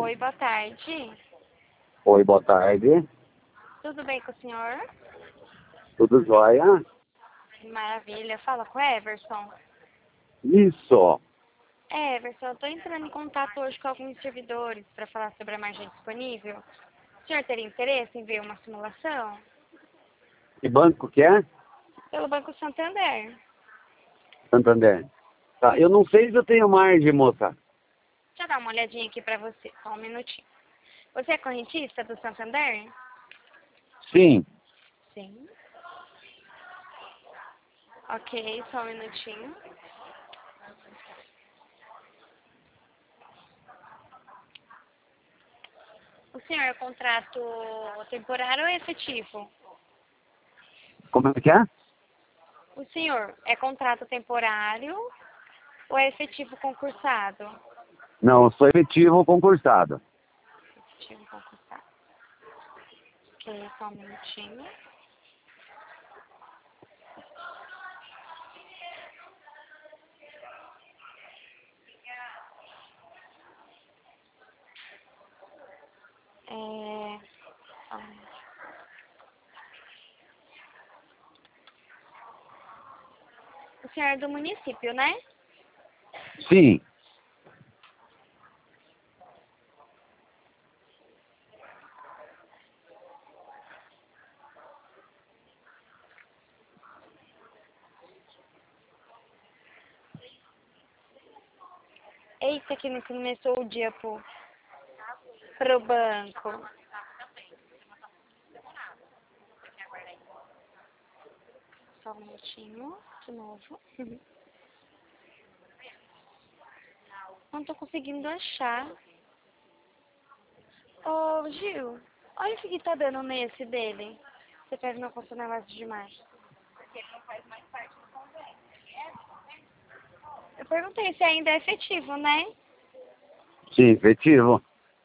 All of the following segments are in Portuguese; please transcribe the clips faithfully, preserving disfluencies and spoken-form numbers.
Oi, boa tarde. Oi, boa tarde. Tudo bem com o senhor? Tudo jóia? Maravilha. Fala com o Everson. Isso. É, Everson, eu estou entrando em contato hoje com alguns servidores para falar sobre a margem disponível. O senhor teria interesse em ver uma simulação? Que banco que é? Pelo Banco Santander. Santander. Tá, eu não sei se eu tenho margem, moça. Deixa eu dar uma olhadinha aqui para você, só um minutinho. Você é correntista do Santander? Sim. Sim. Ok, só um minutinho. O senhor é contrato temporário ou efetivo? Como é que é? O senhor é contrato temporário ou é efetivo concursado? Não, eu sou efetivo concursado. Efetivo concursado. Ok, só um minutinho. É... só um minutinho. O senhor é do município, né? Sim. Eita, que não começou o dia pro, pro banco. Só um minutinho, de novo. Não tô conseguindo achar. Ô, Gil, olha o que tá dando nesse dele. Você pega meu conta negócio demais. Eu perguntei se ainda é efetivo, né? Sim, efetivo.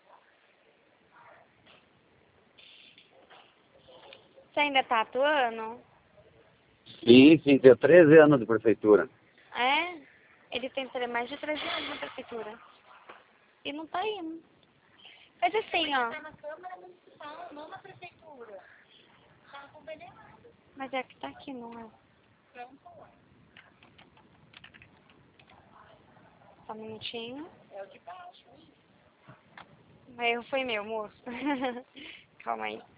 Você ainda tá atuando? Sim, sim, tenho treze anos de prefeitura. É? Ele tem tre- mais de treze anos na prefeitura. E não tá indo. Mas assim, ó. Mas é que tá aqui, não é? Só um minutinho. O erro foi meu, moço. Calma aí.